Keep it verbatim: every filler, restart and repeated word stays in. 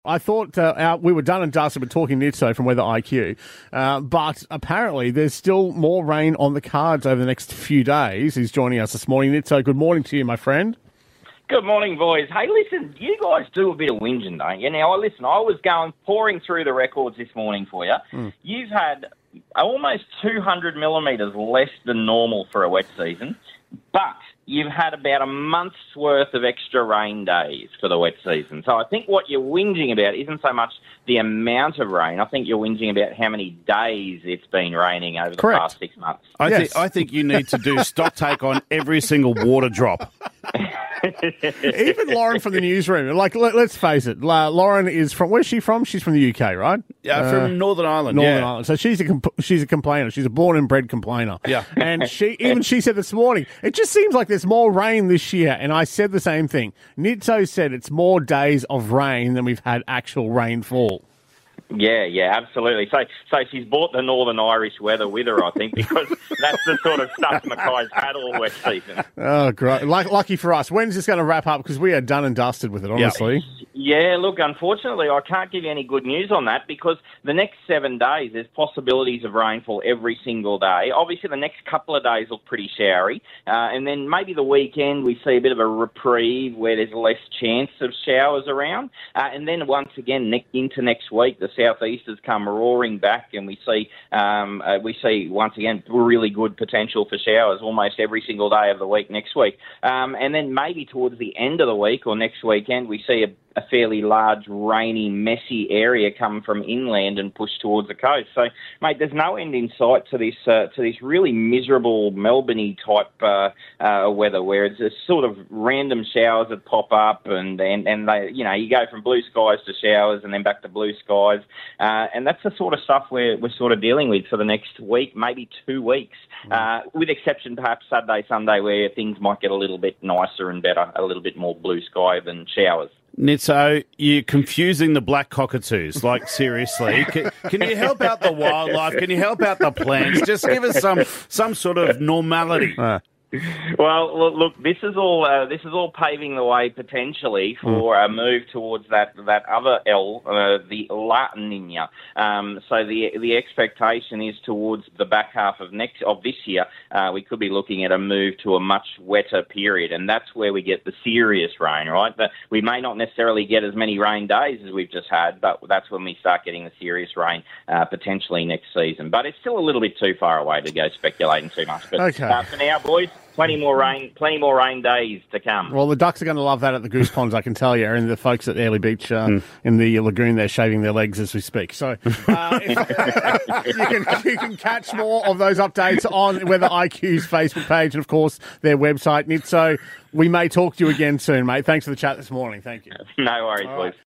I thought uh, our, we were done and dusted with talking Nitso from Weather I Q, uh, but apparently there's still more rain on the cards over the next few days. He's joining us this morning. Nitso, good morning to you, my friend. Good morning, boys. Hey, listen, you guys do a bit of whinging, don't you? Now, listen, I was going, pouring through the records this morning for you. Mm. You've had almost two hundred millimetres less than normal for a wet season, but you've had about a month's worth of extra rain days for the wet season. So I think what you're whinging about isn't so much the amount of rain. I think you're whinging about how many days it's been raining over the Correct. past six months. I, Yes. think, I think you need to do stock take on every single water drop. Even Lauren from the newsroom, like, let, let's face it, La, Lauren is from, where's she from? She's from the U K, right? Yeah, uh, from Northern Ireland. Northern yeah. Ireland. So she's a comp- she's a complainer. She's a born and bred complainer. Yeah. And she even she said this morning, it just seems like there's more rain this year. And I said the same thing. Nitso said it's more days of rain than we've had actual rainfall. Yeah, yeah, absolutely. So so she's brought the Northern Irish weather with her, I think, because that's the sort of stuff Mackay's had all wet season. Oh, great. Like, lucky for us. When's this going to wrap up? Because we are done and dusted with it, honestly. Yeah, look, unfortunately, I can't give you any good news on that because the next seven days, there's possibilities of rainfall every single day. Obviously, the next couple of days look pretty showery. Uh, and then maybe the weekend, we see a bit of a reprieve where there's less chance of showers around. Uh, and then once again, ne- into next week, the southeasters come roaring back and we see, um, uh, we see once again, really good potential for showers almost every single day of the week next week. Um, and then maybe towards the end of the week or next weekend, we see a a fairly large, rainy, messy area come from inland and push towards the coast. So, mate, there's no end in sight to this uh, to this really miserable Melbourne-y type uh, uh, weather, where it's just sort of random showers that pop up, and and, and they, you know, you go from blue skies to showers, and then back to blue skies, uh, and that's the sort of stuff we're we're sort of dealing with for the next week, maybe two weeks, uh, with exception perhaps Saturday, Sunday, where things might get a little bit nicer and better, a little bit more blue sky than showers. Nitso, you're confusing the black cockatoos. Like, seriously. Can, can you help out the wildlife? Can you help out the plants? Just give us some some sort of normality. Uh. Well, look, look, this is all uh, this is all paving the way potentially for mm. a move towards that that other L, uh, the La Nina. Um, so the the expectation is towards the back half of next of this year, uh, we could be looking at a move to a much wetter period, and that's where we get the serious rain, right? But we may not necessarily get as many rain days as we've just had, but that's when we start getting the serious rain uh, potentially next season. But it's still a little bit too far away to go speculating too much. But okay. uh, for now, boys. Plenty more rain, plenty more rain days to come. Well, the ducks are going to love that at the Goose Ponds, I can tell you, and the folks at Airlie Beach uh, mm. in the lagoon, they're shaving their legs as we speak. So uh, if, you, can, you can catch more of those updates on Weather I Q's Facebook page and, of course, their website. Nitso, we may talk to you again soon, mate. Thanks for the chat this morning. Thank you. No worries, boys.